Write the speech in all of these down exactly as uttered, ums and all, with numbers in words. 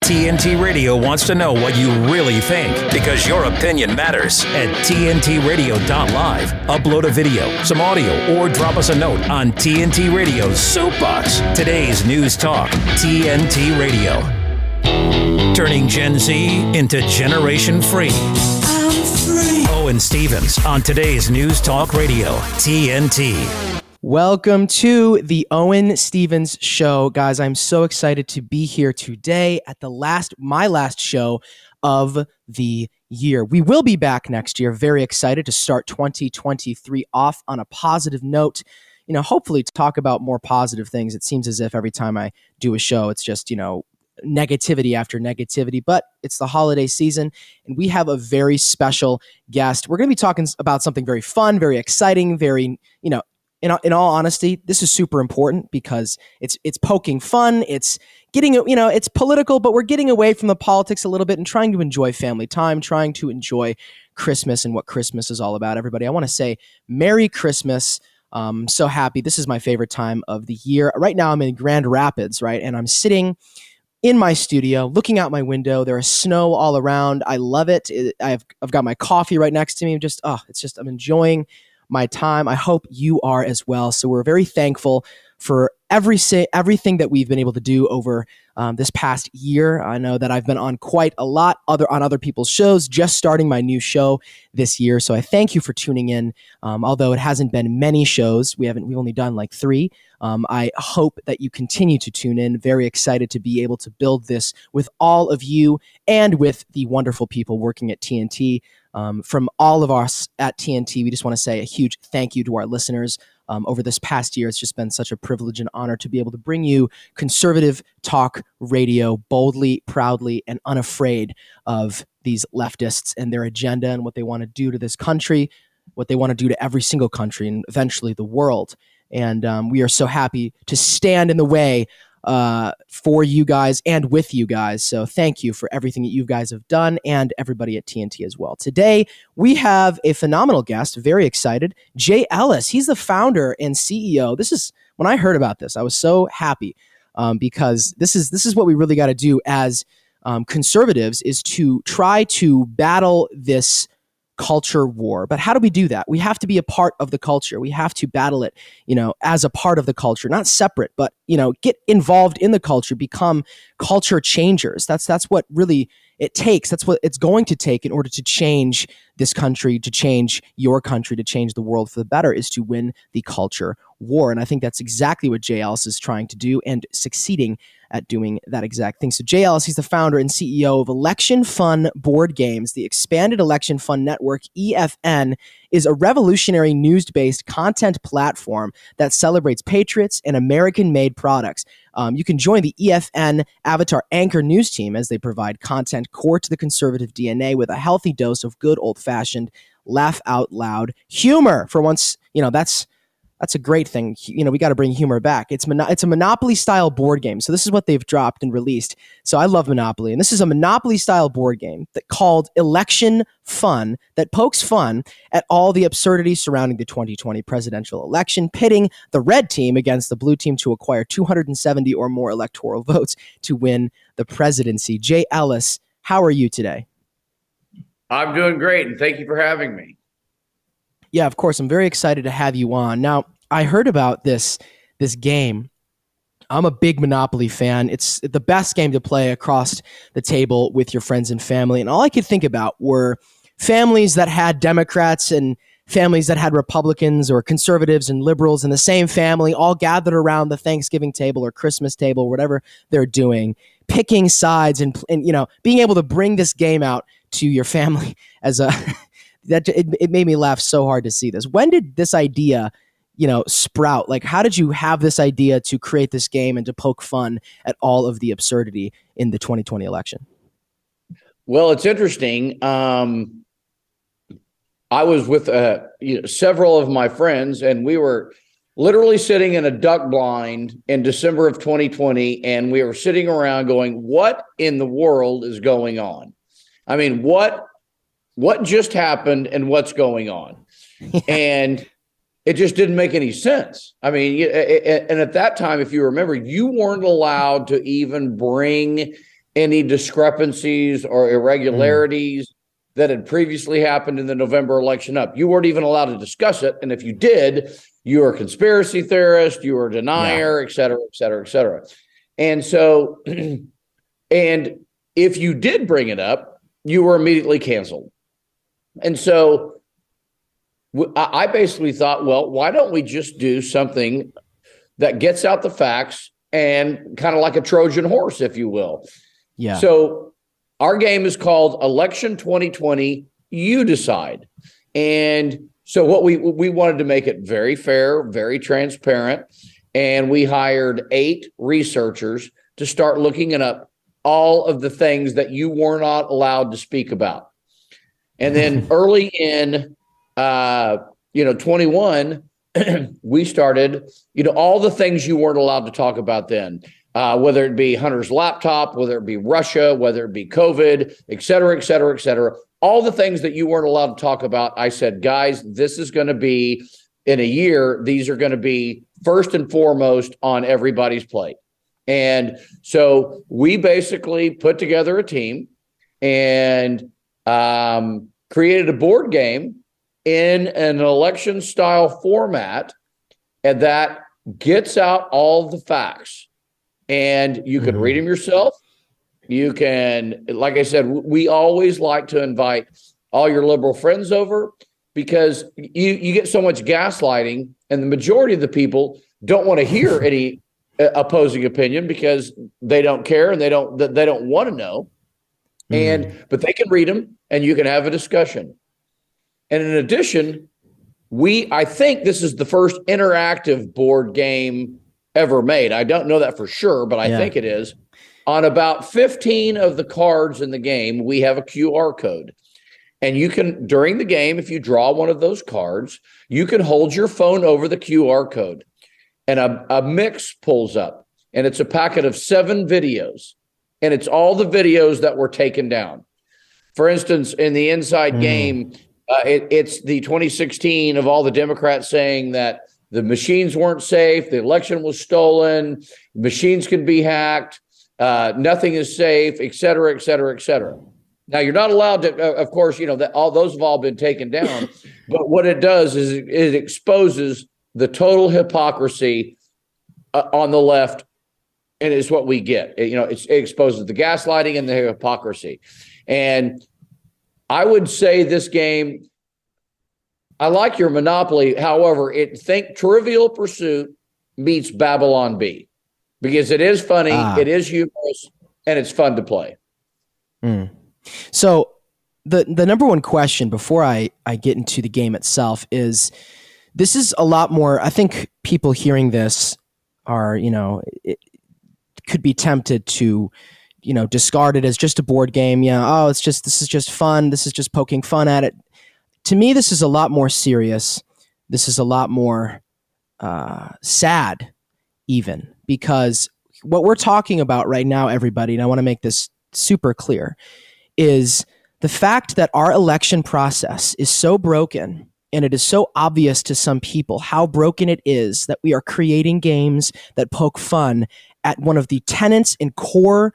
T N T Radio wants to know what you really think because your opinion matters. At T N T radio dot live, upload a video, some audio, or drop us a note on T N T Radio's Soapbox. Today's News Talk, T N T Radio. Turning Gen Z into Generation Free. I'm free. Owen Stevens on today's News Talk Radio, T N T. Welcome to the Owen Stevens Show. Guys, I'm so excited to be here today at the last, my last show of the year. We will be back next year. Very excited to start twenty twenty-three off on a positive note. You know, hopefully talk about more positive things. It seems as if every time I do a show, it's just, you know, negativity after negativity, but it's the holiday season and we have a very special guest. We're going to be talking about something very fun, very exciting, very, you know, In, in all honesty, this is super important because it's it's poking fun. It's getting, you know, it's political, but we're getting away from the politics a little bit and trying to enjoy family time, trying to enjoy Christmas and what Christmas is all about. Everybody, I want to say Merry Christmas. Um, so happy. This is my favorite time of the year. Right now I'm in Grand Rapids, right? And I'm sitting in my studio, looking out my window. There is snow all around. I love it. it I've I've got my coffee right next to me. Just, oh, it's just, I'm enjoying my time. I hope you are as well. So we're very thankful for every say, everything that we've been able to do over um, this past year. I know that I've been on quite a lot other on other people's shows, just starting my new show this year. So I thank you for tuning in. Um, although it hasn't been many shows, we haven't, we've only done like three. Um, I hope that you continue to tune in. Very excited to be able to build this with all of you and with the wonderful people working at T N T. Um, from all of us at T N T, we just want to say a huge thank you to our listeners. Um, over this past year, it's just been such a privilege and honor to be able to bring you conservative talk radio boldly, proudly, and unafraid of these leftists and their agenda and what they want to do to this country, what they want to do to every single country and eventually the world. And um, we are so happy to stand in the way uh, for you guys and with you guys. So thank you for everything that you guys have done and everybody at T N T as well. Today, we have a phenomenal guest, very excited, Jay Ellis. He's the founder and C E O. This is, when I heard about this, I was so happy um, because this is, this is what we really got to do as um, conservatives is to try to battle this culture war. But how do we do that? We have to be a part of the culture. We have to battle it, you know, as a part of the culture, not separate, but, you know, get involved in the culture, become culture changers. That's, that's what really it takes. That's what it's going to take in order to change this country, to change your country, to change the world for the better, is to win the culture war. And I think that's exactly what Jay Ellis is trying to do and succeeding at doing that exact thing. So Jay Ellis, he's the founder and C E O of Election Fun Board Games. The Expanded Election Fun Network, E F N, is a revolutionary news-based content platform that celebrates patriots and American-made products. Um, you can join the E F N Avatar Anchor News team as they provide content core to the conservative D N A with a healthy dose of good old-fashioned laugh out loud humor. For once, you know, that's That's a great thing. You know, we got to bring humor back. It's mono- it's a Monopoly style board game. So this is what they've dropped and released. So I love Monopoly. And this is a Monopoly style board game that called Election Fun that pokes fun at all the absurdities surrounding the twenty twenty presidential election, pitting the red team against the blue team to acquire two hundred seventy or more electoral votes to win the presidency. Jay Ellis, how are you today? I'm doing great. And thank you for having me. Yeah, of course. I'm very excited to have you on. Now, I heard about this this game. I'm a big Monopoly fan. It's the best game to play across the table with your friends and family. And all I could think about were families that had Democrats and families that had Republicans or conservatives and liberals in the same family, all gathered around the Thanksgiving table or Christmas table, whatever they're doing, picking sides and, and you know, being able to bring this game out to your family as a... That it, it made me laugh so hard to see this. When did this idea, you know, sprout? Like, how did you have this idea to create this game and to poke fun at all of the absurdity in the twenty twenty election? Well, it's interesting. Um, I was with uh, you know, several of my friends, and we were literally sitting in a duck blind in December of twenty twenty, and we were sitting around going, "What in the world is going on? I mean, what?" What just happened and what's going on? And it just didn't make any sense. I mean, and at that time, if you remember, you weren't allowed to even bring any discrepancies or irregularities mm. that had previously happened in the November election up. You weren't even allowed to discuss it. And if you did, you were a conspiracy theorist, you were a denier, yeah. et cetera, et cetera, et cetera. And so, and if you did bring it up, you were immediately canceled. And so I basically thought, well, why don't we just do something that gets out the facts and kind of like a Trojan horse, if you will. Yeah. So our game is called Election twenty twenty, You Decide. And so what we we wanted to make it very fair, very transparent. And we hired eight researchers to start looking it up, all of the things that you were not allowed to speak about. And then early in, uh, you know, twenty-one, we started, you know, all the things you weren't allowed to talk about then, uh, whether it be Hunter's laptop, whether it be Russia, whether it be COVID, et cetera, et cetera, et cetera. All the things that you weren't allowed to talk about. I said, guys, this is going to be in a year. These are going to be first and foremost on everybody's plate. And so we basically put together a team and um, created a board game in an election style format, and that gets out all the facts. And you can mm-hmm. read them yourself. You can, like I said, we always like to invite all your liberal friends over because you, you get so much gaslighting, and the majority of the people don't want to hear any opposing opinion because they don't care and they don't they don't want to know. Mm-hmm. And but they can read them and you can have a discussion. And in addition, we, I think this is the first interactive board game ever made. I don't know that for sure, but I yeah. think it is. On about fifteen of the cards in the game, we have a Q R code. And you can, during the game, if you draw one of those cards, you can hold your phone over the Q R code. And a, a mix pulls up. And it's a packet of seven videos. And it's all the videos that were taken down. For instance, in the Inside mm. Game, Uh, it, it's the twenty sixteen of all the Democrats saying that the machines weren't safe, the election was stolen, machines can be hacked, uh, nothing is safe, et cetera, et cetera, et cetera. Now, you're not allowed to, uh, of course, you know, that all those have all been taken down. But what it does is it, it exposes the total hypocrisy uh, on the left, and it's what we get. It, you know, it's, it exposes the gaslighting and the hypocrisy. And I would say this game, I like your Monopoly. However, it think Trivial Pursuit meets Babylon Bee because it is funny, ah. it is humorous, and it's fun to play. Mm. So the the number one question before I, I get into the game itself is, this is a lot more, I think people hearing this are, you know, it could be tempted to, you know, discard it as just a board game. Yeah. Oh, it's just, this is just fun. This is just poking fun at it. To me, this is a lot more serious. This is a lot more uh, sad even, because what we're talking about right now, everybody, and I want to make this super clear, is the fact that our election process is so broken, and it is so obvious to some people how broken it is that we are creating games that poke fun at one of the tenets and core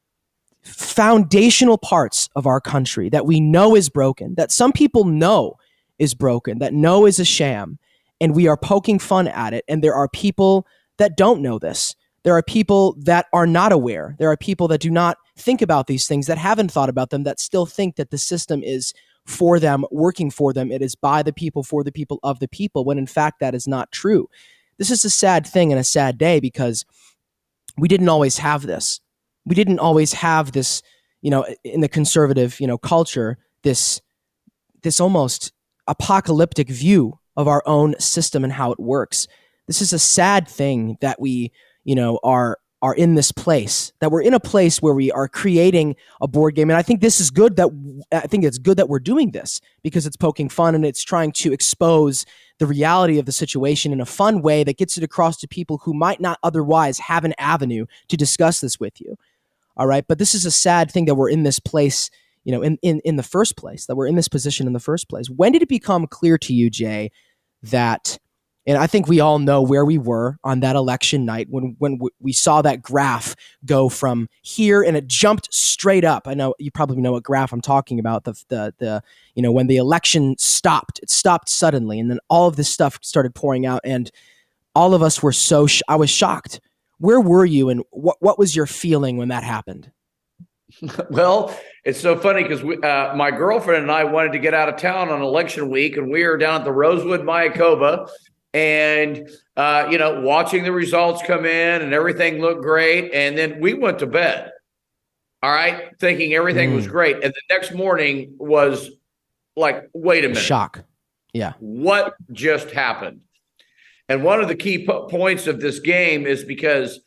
foundational parts of our country that we know is broken, that some people know is broken, that know is a sham, and we are poking fun at it. And there are people that don't know this. There are people that are not aware. There are people that do not think about these things, that haven't thought about them, that still think that the system is for them, working for them. It is by the people, for the people, of the people, when in fact that is not true. This is a sad thing and a sad day because we didn't always have this. We didn't always have this, you know, in the conservative, you know, culture, this, this almost apocalyptic view of our own system and how it works. This is a sad thing that we, you know, are, are in this place, that we're in a place where we are creating a board game. And I think this is good that, I think it's good that we're doing this because it's poking fun and it's trying to expose the reality of the situation in a fun way that gets it across to people who might not otherwise have an avenue to discuss this with you. All right. But this is a sad thing that we're in this place, you know, in, in, in the first place, that we're in this position in the first place. When did it become clear to you, Jay, that And I think we all know where we were on that election night when when we saw that graph go from here and it jumped straight up. I know you probably know what graph I'm talking about. The the the you know when the election stopped, it stopped suddenly, and then all of this stuff started pouring out, and all of us were so sh- I was shocked. Where were you, and what what was your feeling when that happened? Well, it's so funny because uh, my girlfriend and I wanted to get out of town on election week, and we were down at the Rosewood Mayakoba. And, uh, you know, watching the results come in and everything looked great. And then we went to bed, all right, thinking everything mm. was great. And the next morning was like, wait a minute. Shock. Yeah. What just happened? And one of the key po- points of this game is because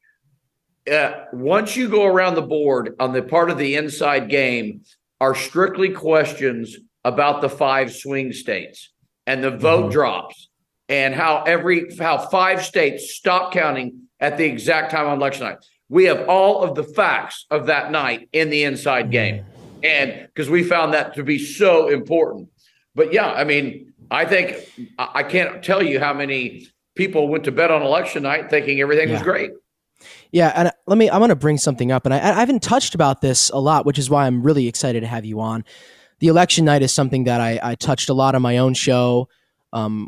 uh, once you go around the board on the part of the inside game are strictly questions about the five swing states and the vote mm-hmm. drops. And how every how five states stopped counting at the exact time on election night. We have all of the facts of that night in the inside game, and because we found that to be so important. But yeah, I mean, I think I can't tell you how many people went to bed on election night thinking everything yeah. was great. Yeah, and let me. I want to bring something up, and I, I haven't touched about this a lot, which is why I'm really excited to have you on. The election night is something that I, I touched a lot on my own show. Um,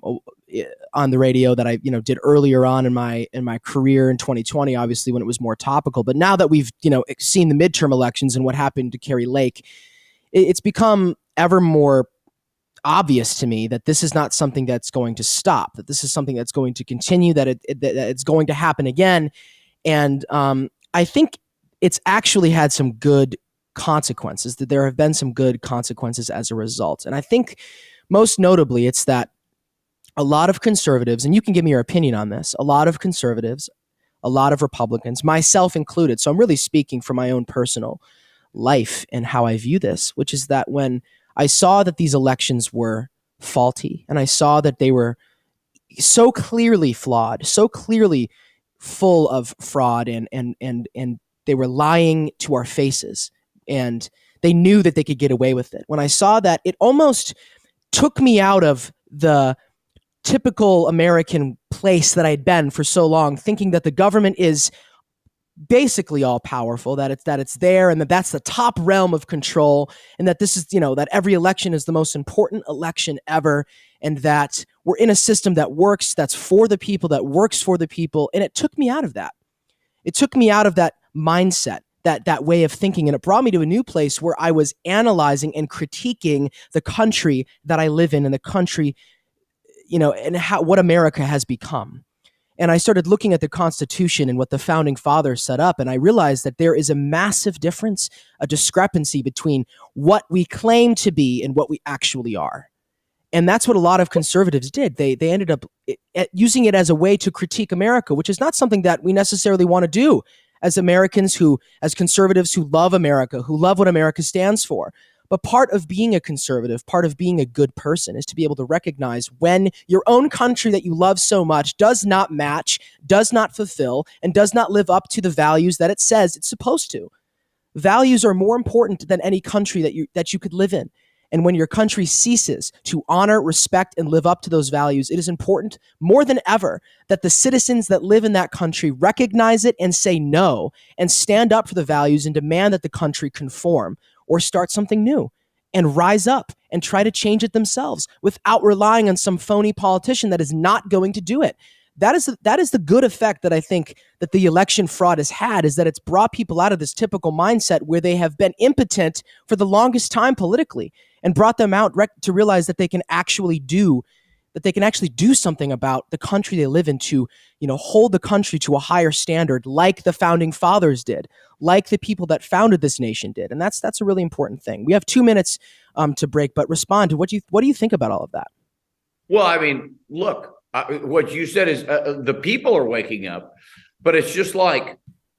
on the radio that I, you know, did earlier on in my in my career in twenty twenty, obviously when it was more topical. But now that we've, you know, seen the midterm elections and what happened to Kari Lake, it's become ever more obvious to me that this is not something that's going to stop, that this is something that's going to continue, that, it, it, that it's going to happen again. And um, I think it's actually had some good consequences, that there have been some good consequences as a result. And I think most notably, it's that a lot of conservatives, and you can give me your opinion on this, a lot of conservatives, a lot of Republicans, myself included, so I'm really speaking from my own personal life and how I view this, which is that when I saw that these elections were faulty, and I saw that they were so clearly flawed, so clearly full of fraud, and and and and they were lying to our faces, and they knew that they could get away with it. When I saw that, it almost took me out of the typical American place that I'd been for so long, thinking that the government is basically all powerful, that it's that it's there, and that that's the top realm of control, and that this is, you know, that every election is the most important election ever, and that we're in a system that works, that's for the people, that works for the people. And it took me out of that. It took me out of that mindset, that that way of thinking, and it brought me to a new place where I was analyzing and critiquing the country that I live in, and the country, you know, and how what America has become. And I started looking at the Constitution and what the founding fathers set up, and I realized that there is a massive difference, a discrepancy between what we claim to be and what we actually are. And that's what a lot of conservatives did. They they ended up using it as a way to critique America, which is not something that we necessarily want to do as Americans who, as conservatives who love America, who love what America stands for. But part of being a conservative, part of being a good person, is to be able to recognize when your own country that you love so much does not match, does not fulfill, and does not live up to the values that it says it's supposed to. Values are more important than any country that you that you could live in. And when your country ceases to honor, respect, and live up to those values, it is important more than ever that the citizens that live in that country recognize it and say no, and stand up for the values and demand that the country conform or start something new and rise up and try to change it themselves without relying on some phony politician that is not going to do it. That is, that is the good effect that I think that the election fraud has had, is that it's brought people out of this typical mindset where they have been impotent for the longest time politically, and brought them out rec- to realize that they can actually do that they can actually do something about the country they live in, to, you know, hold the country to a higher standard, like the founding fathers did, like the people that founded this nation did. And that's that's a really important thing. We have two minutes um, to break, but respond to what do you what do you think about all of that? Well, I mean, look, uh, what you said is uh, the people are waking up, but it's just like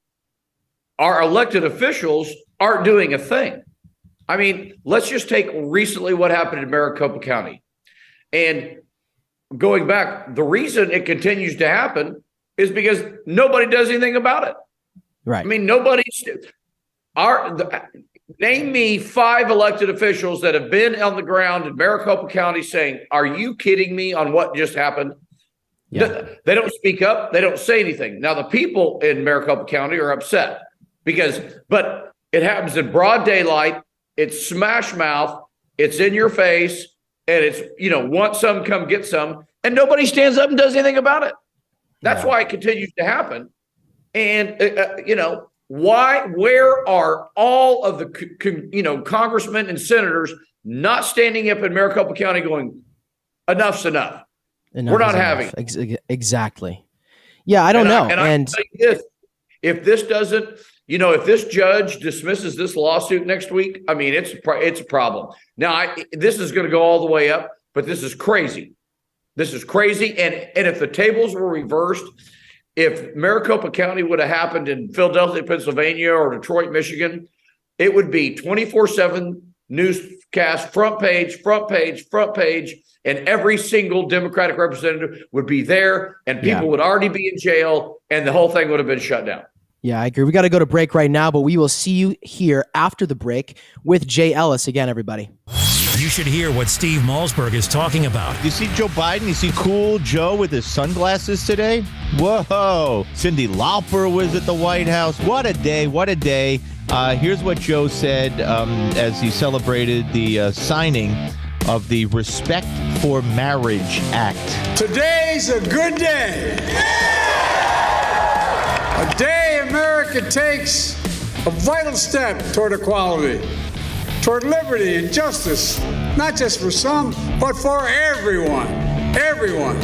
our elected officials aren't doing a thing. I mean, let's just take recently what happened in Maricopa County. And going back, the reason it continues to happen is because nobody does anything about it. Right. I mean, nobody's our the, name me five elected officials that have been on the ground in Maricopa County saying, "Are you kidding me on what just happened?" Yeah. They don't speak up. They don't say anything. Now, the people in Maricopa County are upset because, but it happens in broad daylight. It's smash mouth. It's in your face. And it's, you know, want some, come get some. And nobody stands up and does anything about it. That's Yeah. why it continues to happen. And, uh, you know, why, where are all of the, you know, congressmen and senators not standing up in Maricopa County going, enough's enough? Enough We're not is having enough. Ex- exactly. Yeah, I don't and know. I, and, and I tell you this, if this doesn't, you know, if this judge dismisses this lawsuit next week, I mean, it's it's a problem. Now, I, this is going to go all the way up, but this is crazy. This is crazy. And and if the tables were reversed, if Maricopa County would have happened in Philadelphia, Pennsylvania, or Detroit, Michigan, it would be twenty-four seven newscast, front page, front page, front page, and every single Democratic representative would be there, and people Yeah. would already be in jail, and the whole thing would have been shut down. yeah, I agree. We got to go to break right now, but we will see you here after the break with Jay Ellis again, everybody. You should hear what Steve Malzberg is talking about. You see Joe Biden? You see cool Joe with his sunglasses today? Whoa. Cyndi Lauper was at the White House. What a day. What a day. Uh, here's what Joe said um, as he celebrated the uh, signing of the Respect for Marriage Act. Today's a good day. A day America takes a vital step toward equality, toward liberty and justice, not just for some, but for everyone. Everyone.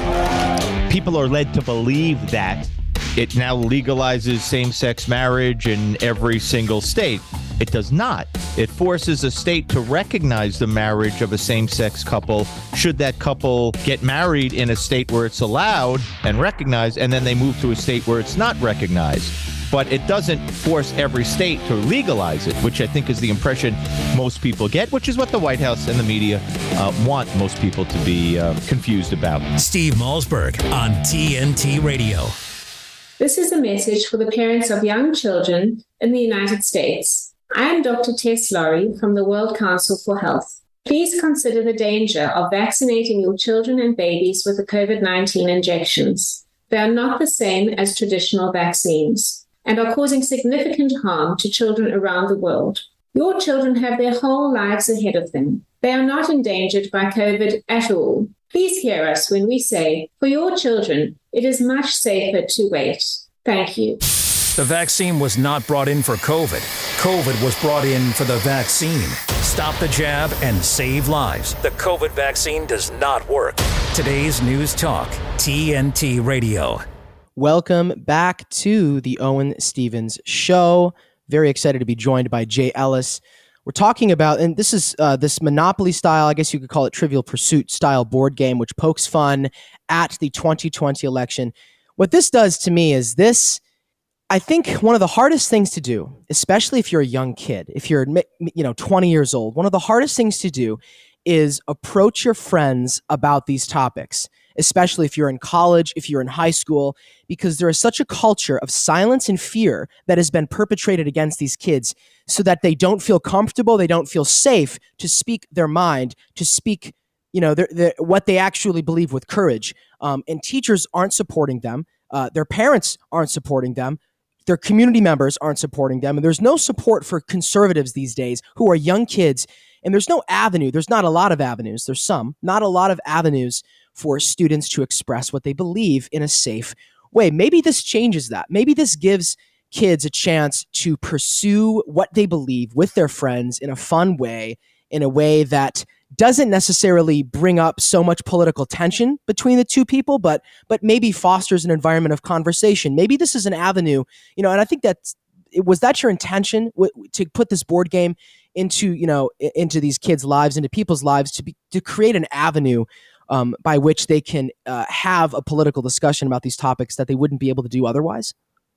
People are led to believe that it now legalizes same-sex marriage in every single state. It does not. It forces a state to recognize the marriage of a same-sex couple should that couple get married in a state where it's allowed and recognized, and then they move to a state where it's not recognized. But it doesn't force every state to legalize it, which I think is the impression most people get, which is what the White House and the media uh, want most people to be uh, confused about. Steve Malzberg on T N T Radio. This is a message for the parents of young children in the United States. I am Doctor Tess Laurie from the World Council for Health. Please consider the danger of vaccinating your children and babies with the COVID nineteen injections. They are not the same as traditional vaccines and are causing significant harm to children around the world. Your children have their whole lives ahead of them. They are not endangered by COVID at all. Please hear us when we say, for your children, it is much safer to wait. Thank you. The vaccine was not brought in for COVID. COVID was brought in for the vaccine. Stop the jab and save lives. The COVID vaccine does not work. Today's News Talk, T N T Radio. Welcome back to the Owen Stevens Show. Very excited to be joined by Jay Ellis. We're talking about, and this is uh, this Monopoly style, I guess you could call it Trivial Pursuit style board game, which pokes fun at the twenty twenty election. What this does to me is this, I think one of the hardest things to do, especially if you're a young kid, if you're, you know, twenty years old, one of the hardest things to do is approach your friends about these topics, especially if you're in college, if you're in high school, because there is such a culture of silence and fear that has been perpetrated against these kids so that they don't feel comfortable, they don't feel safe to speak their mind, to speak, you know, their, their, what they actually believe with courage. Um, and teachers aren't supporting them. Uh, their parents aren't supporting them. Their community members aren't supporting them. And there's no support for conservatives these days who are young kids. And there's no avenue. There's not a lot of avenues. There's some, not a lot of avenues for students to express what they believe in a safe way. Maybe this changes that. Maybe this gives kids a chance to pursue what they believe with their friends in a fun way, in a way that doesn't necessarily bring up so much political tension between the two people, but but maybe fosters an environment of conversation. Maybe this is an avenue, you know, and I think that's, was that your intention w- to put this board game into, you know, into these kids' lives, into people's lives, to be, to create an avenue um, by which they can uh, have a political discussion about these topics that they wouldn't be able to do otherwise?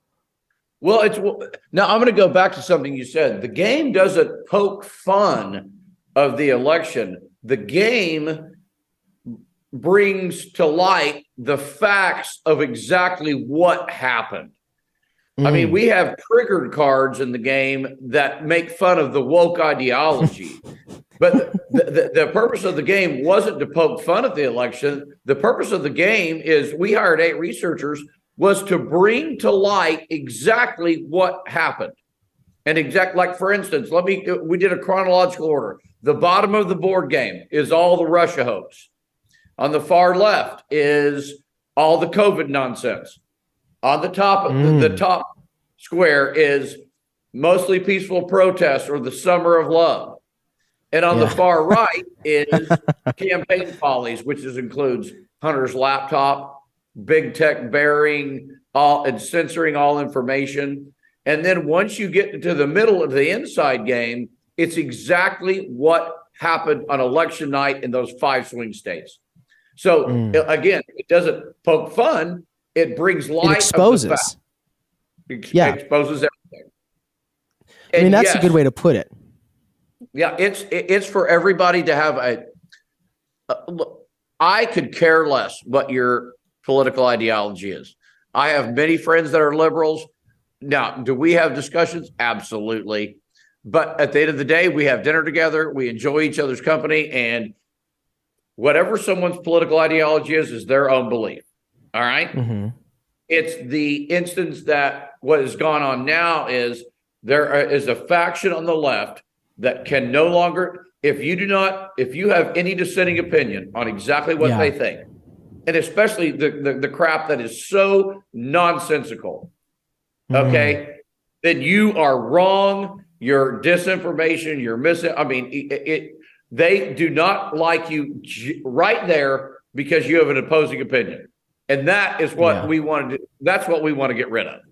Well, it's now I'm going to go back to something you said. The game doesn't poke fun of the election. The game brings to light the facts of exactly what happened. Mm. I mean, we have triggered cards in the game that make fun of the woke ideology. But the, the, the purpose of the game wasn't to poke fun at the election. The purpose of the game is we hired eight researchers was to bring to light exactly what happened. And exact, like, for instance, let me, we did a chronological order. The bottom of the board game is all the Russia hoax. On the far left is all the COVID nonsense. On the top, mm. the, the top square is mostly peaceful protests or the summer of love. And on yeah. the far right is campaign follies, which is, includes Hunter's laptop, big tech burying all and censoring all information. And then once you get to the middle of the inside game, it's exactly what happened on election night in those five swing states. So mm. again, it doesn't poke fun. It brings light. It exposes. Of the fact. It yeah. exposes everything. And I mean, that's yes, a good way to put it. Yeah, it's it's for everybody to have a, a look. I could care less what your political ideology is. I have many friends that are liberals. Now, do we have discussions? Absolutely. But at the end of the day, we have dinner together. We enjoy each other's company. And whatever someone's political ideology is, is their own belief. All right? Mm-hmm. It's the instance that what has gone on now is there is a faction on the left that can no longer, if you do not, if you have any dissenting opinion on exactly what yeah. they think, and especially the, the, the crap that is so nonsensical, okay, mm. then you are wrong. You're disinformation. You're missing. I mean, it, it. They do not like you j- right there because you have an opposing opinion, and that is what yeah. we want to do. That's what we want to get rid of.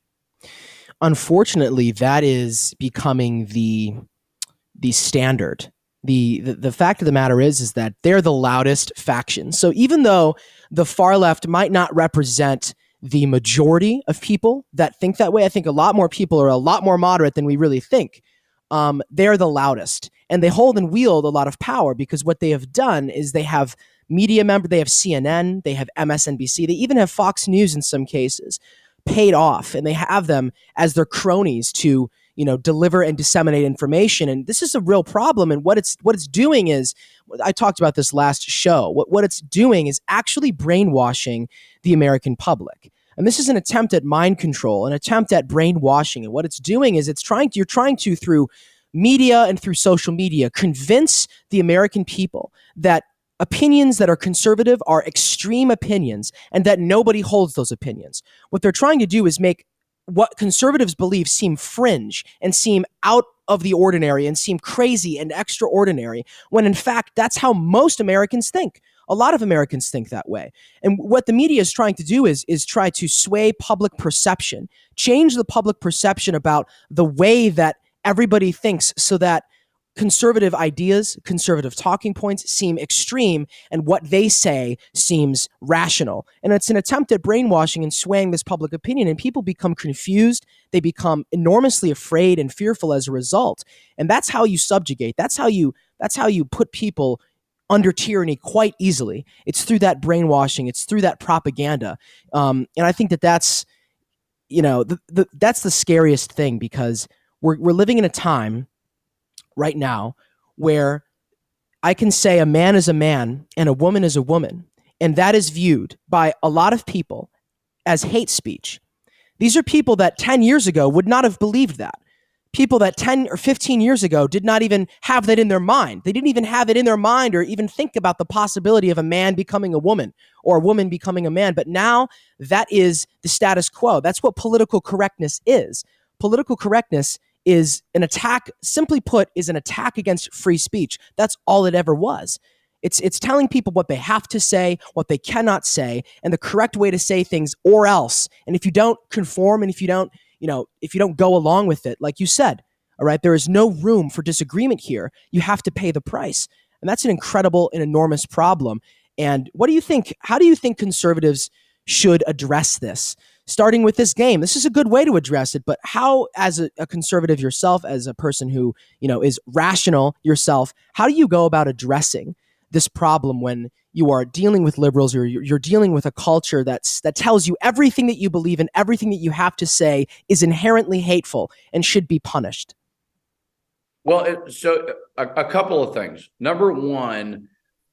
Unfortunately, that is becoming the the standard. The, the the fact of the matter is, is that they're the loudest faction. So even though the far left might not represent the majority of people that think that way, I think a lot more people are a lot more moderate than we really think. Um, they're the loudest, and they hold and wield a lot of power because what they have done is they have media member, they have C N N, they have M S N B C, they even have Fox News in some cases paid off, and they have them as their cronies to, you know, deliver and disseminate information. And this is a real problem. And what it's what it's doing is, I talked about this last show, what, what it's doing is actually brainwashing the American public. And this is an attempt at mind control, an attempt at brainwashing. And what it's doing is it's trying to, you're trying to, through media and through social media, convince the American people that opinions that are conservative are extreme opinions and that nobody holds those opinions. What they're trying to do is make what conservatives believe seem fringe and seem out of the ordinary and seem crazy and extraordinary, when in fact, that's how most Americans think. A lot of Americans think that way. And what the media is trying to do is, is try to sway public perception, change the public perception about the way that everybody thinks so that conservative ideas, conservative talking points seem extreme, and what they say seems rational. And it's an attempt at brainwashing and swaying this public opinion, and people become confused. They become enormously afraid and fearful as a result. And that's how you subjugate. That's how you, that's how you put people under tyranny quite easily. It's through that brainwashing. It's through that propaganda. Um, and I think that that's, you know, the, the, that's the scariest thing, because we're we're living in a time right now where I can say a man is a man and a woman is a woman, and that is viewed by a lot of people as hate speech. These are people that ten years ago would not have believed that. People that ten or fifteen years ago did not even have that in their mind. They didn't even have it in their mind or even think about the possibility of a man becoming a woman or a woman becoming a man. But now that is the status quo. That's what political correctness is. Political correctness is an attack, simply put, is an attack against free speech. That's all it ever was. It's it's telling people what they have to say, what they cannot say, and the correct way to say things, or else. And if you don't conform, and if you don't, you know, if you don't go along with it, like you said, all right, there is no room for disagreement here. You have to pay the price. And that's an incredible and enormous problem. And what do you think? How do you think conservatives should address this? Starting with this game, this is a good way to address it, but how, as a, a conservative yourself, as a person who, you know, is rational yourself, how do you go about addressing this problem when you are dealing with liberals, or you're, you're dealing with a culture that's that tells you everything that you believe and everything that you have to say is inherently hateful and should be punished? Well, it, so a, a couple of things. Number one,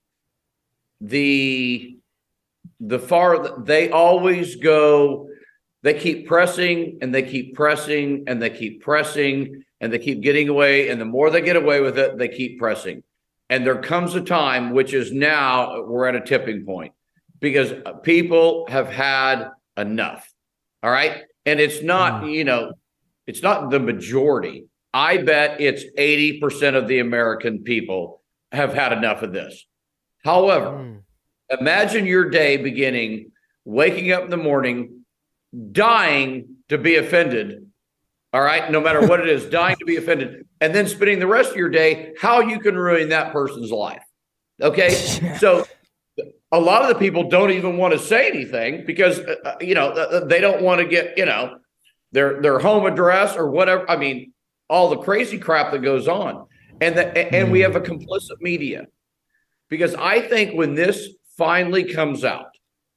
the the far they always go, they keep pressing and they keep pressing and they keep pressing and they keep getting away. And the more they get away with it, they keep pressing. And there comes a time, which is now we're at a tipping point because people have had enough. All right. And it's not, you know, it's not the majority. I bet it's eighty percent of the American people have had enough of this. However, mm. imagine your day beginning, waking up in the morning, dying to be offended. All right. No matter what it is, dying to be offended, and then spending the rest of your day, how you can ruin that person's life. Okay. So a lot of the people don't even want to say anything because, uh, you know, they don't want to get, you know, their, their home address or whatever. I mean, all the crazy crap that goes on. And the, and we have a complicit media because I think when this finally comes out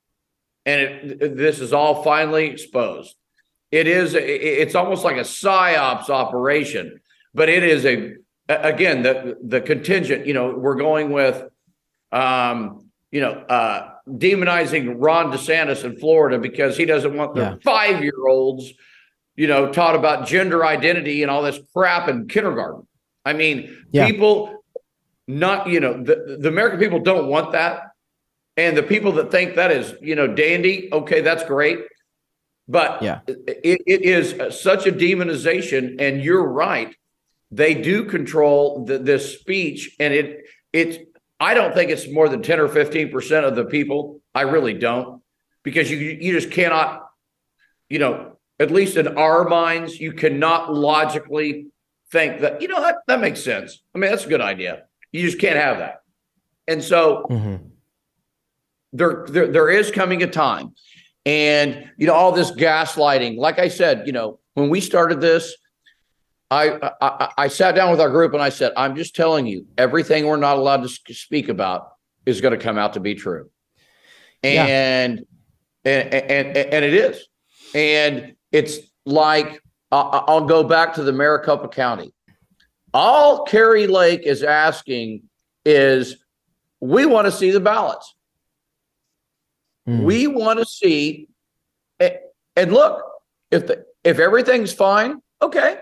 and it, this is all finally exposed, it is, it's almost like a psyops operation, but it is a, again, the, the contingent, you know, we're going with, um, you know, uh, demonizing Ron DeSantis in Florida because he doesn't want their yeah. five-year-olds, you know, taught about gender identity and all this crap in kindergarten. I mean, yeah. people not, you know, the, the American people don't want that. And the people that think that is, you know, dandy, okay, that's great. But yeah. it, it is such a demonization. And you're right. They do control the, this speech. And it it's, I don't think it's more than ten or fifteen percent of the people. I really don't. Because you you just cannot, you know, at least in our minds, you cannot logically think that, you know, that, that makes sense. I mean, that's a good idea. You just can't have that. And so mm-hmm. there, there, there is coming a time. And, you know, all this gaslighting, like I said, you know, when we started this, I, I, I sat down with our group and I said, I'm just telling you, everything we're not allowed to speak about is going to come out to be true. And, yeah. and, and, and it is. And it's like, uh, I'll go back to the Maricopa County. All Kari Lake is asking is, we want to see the ballots. Mm. We want to see, and look, if the, if everything's fine, okay.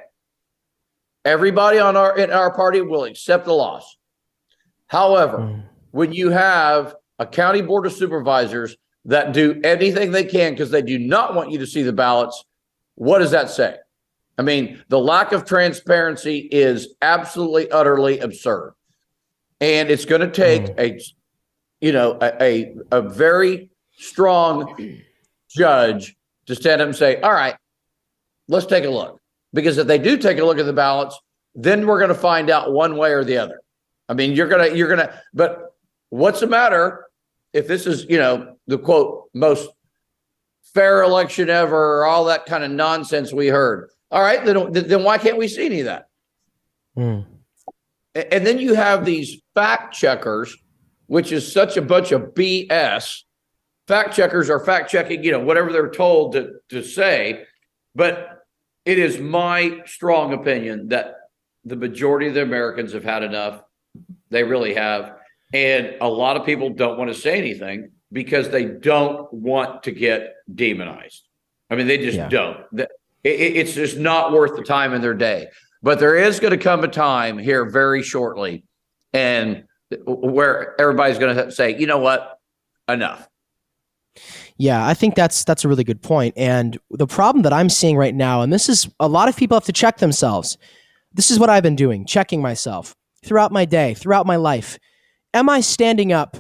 Everybody on our in our party will accept the loss. However, mm. when you have a county board of supervisors that do anything they can because they do not want you to see the ballots, what does that say? I mean, the lack of transparency is absolutely, utterly absurd. And it's going to take mm. a, you know, a, a, a very strong judge to stand up and say, all right, let's take a look. Because if they do take a look at the ballots, then we're going to find out one way or the other. I mean, you're going to, you're going to, but what's the matter if this is, you know, the quote, most fair election ever, or all that kind of nonsense we heard. All right, then, then why can't we see any of that? Mm. And then you have these fact checkers, which is such a bunch of B S. Fact checkers are fact checking, you know, whatever they're told to, to say. But it is my strong opinion that the majority of the Americans have had enough. They really have. And a lot of people don't want to say anything because they don't want to get demonized. I mean, they just yeah. don't. It's just not worth the time in their day. But there is going to come a time here very shortly and where everybody's going to say, you know what, enough. Yeah, I think that's that's a really good point. And the problem that I'm seeing right now, and this is a lot of people have to check themselves. This is what I've been doing, checking myself throughout my day, throughout my life. Am I standing up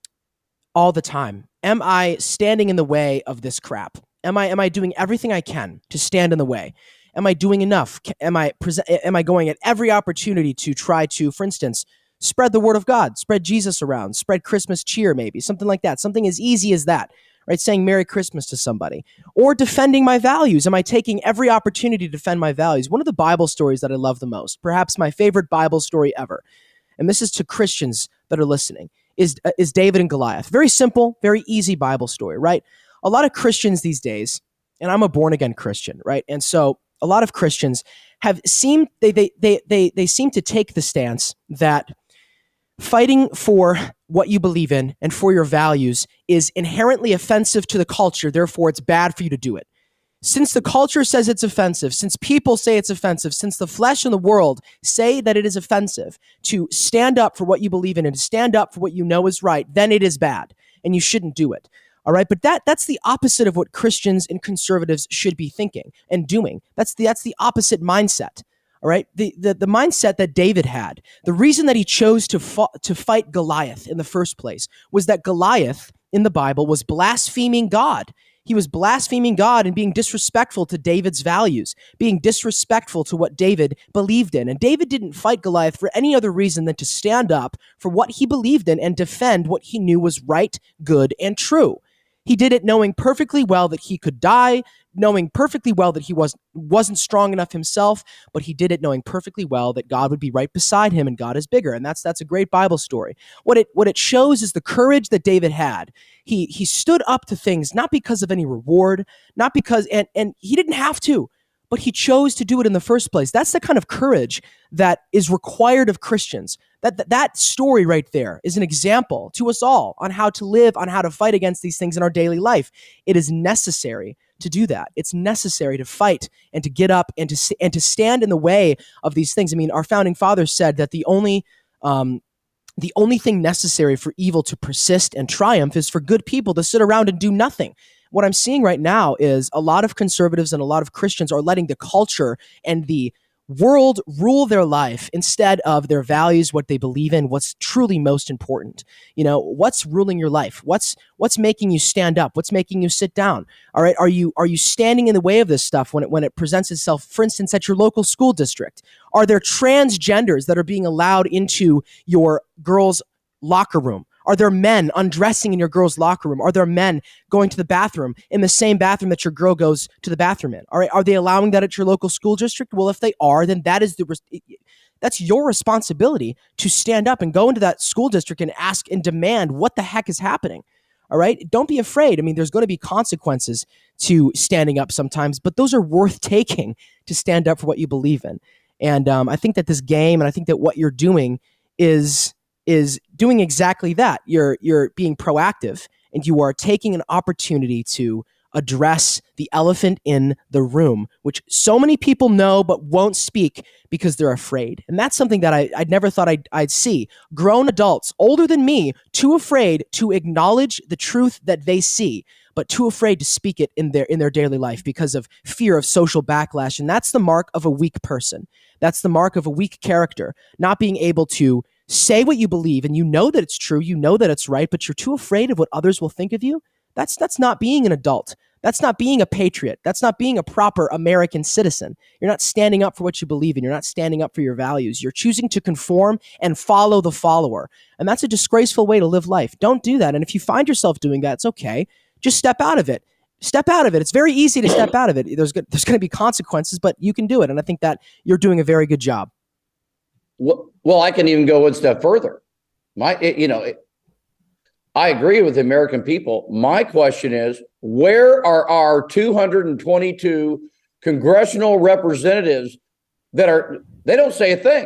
all the time? Am I standing in the way of this crap? Am I am I doing everything I can to stand in the way? Am I doing enough? Am I present? Am I going at every opportunity to try to, for instance, spread the word of God, spread Jesus around, spread Christmas cheer, maybe something like that, something as easy as that. Right, saying Merry Christmas to somebody, or defending my values. Am I taking every opportunity to defend my values? One of the Bible stories that I love the most, perhaps my favorite Bible story ever, and this is to Christians that are listening, is uh, is David and Goliath. Very simple, very easy Bible story, right? A lot of Christians these days, and I'm a born-again Christian, right? And so a lot of Christians have seemed they they they they they seem to take the stance that fighting for what you believe in and for your values is inherently offensive to the culture, therefore it's bad for you to do it. Since the culture says it's offensive, since people say it's offensive, since the flesh and the world say that it is offensive to stand up for what you believe in and to stand up for what you know is right, then it is bad and you shouldn't do it. All right, but that that's the opposite of what Christians and conservatives should be thinking and doing. That's the that's the opposite mindset. All right, the the, the mindset that David had. The reason that he chose to fa- to fight Goliath in the first place was that Goliath in the Bible was blaspheming God. He was blaspheming God and being disrespectful to David's values, being disrespectful to what David believed in. And David didn't fight Goliath for any other reason than to stand up for what he believed in and defend what he knew was right, good, and true. He did it knowing perfectly well that he could die, knowing perfectly well that he was, wasn't strong enough himself, but he did it knowing perfectly well that God would be right beside him and God is bigger. And that's that's a great Bible story. What it what it shows is the courage that David had. He he stood up to things not because of any reward, not because, and, and he didn't have to, but he chose to do it in the first place. That's the kind of courage that is required of Christians. That, that that story right there is an example to us all on how to live, on how to fight against these things in our daily life. It is necessary to do that. It's necessary to fight and to get up and to and to stand in the way of these things. I mean, our founding fathers said that the only um, the only thing necessary for evil to persist and triumph is for good people to sit around and do nothing. What I'm seeing right now is a lot of conservatives and a lot of Christians are letting the culture and the world rule their life instead of their values, what they believe in, what's truly most important. You know, what's ruling your life? What's what's making you stand up? What's making you sit down? All right, are you are you standing in the way of this stuff when it when it presents itself, for instance, at your local school district? Are there transgenders that are being allowed into your girls' locker room? Are there men undressing in your girl's locker room? Are there men going to the bathroom in the same bathroom that your girl goes to the bathroom in? All right, are they allowing that at your local school district? Well, if they are, then that is the that's your responsibility to stand up and go into that school district and ask and demand what the heck is happening. All right, don't be afraid. I mean, there's going to be consequences to standing up sometimes, but those are worth taking to stand up for what you believe in. And um, I think that this game, and I think that what you're doing is. is doing exactly that. You're you're being proactive and you are taking an opportunity to address the elephant in the room, which so many people know but won't speak because they're afraid. And that's something that I, I never thought I'd, I'd see. Grown adults, older than me, too afraid to acknowledge the truth that they see, but too afraid to speak it in their in their daily life because of fear of social backlash. And that's the mark of a weak person. That's the mark of a weak character, not being able to say what you believe and you know that it's true, you know that it's right, but you're too afraid of what others will think of you. That's that's not being an adult. That's not being a patriot. That's not being a proper American citizen. You're not standing up for what you believe in. You're not standing up for your values. You're choosing to conform and follow the follower. And that's a disgraceful way to live life. Don't do that. And if you find yourself doing that, it's okay. Just step out of it. Step out of it. It's very easy to step out of it. There's there's going to be consequences, but you can do it. And I think that you're doing a very good job. Well, well, I can even go one step further. My, it, you know, it, I agree with the American people. My question is, where are our two hundred twenty-two congressional representatives that are, they don't say a thing?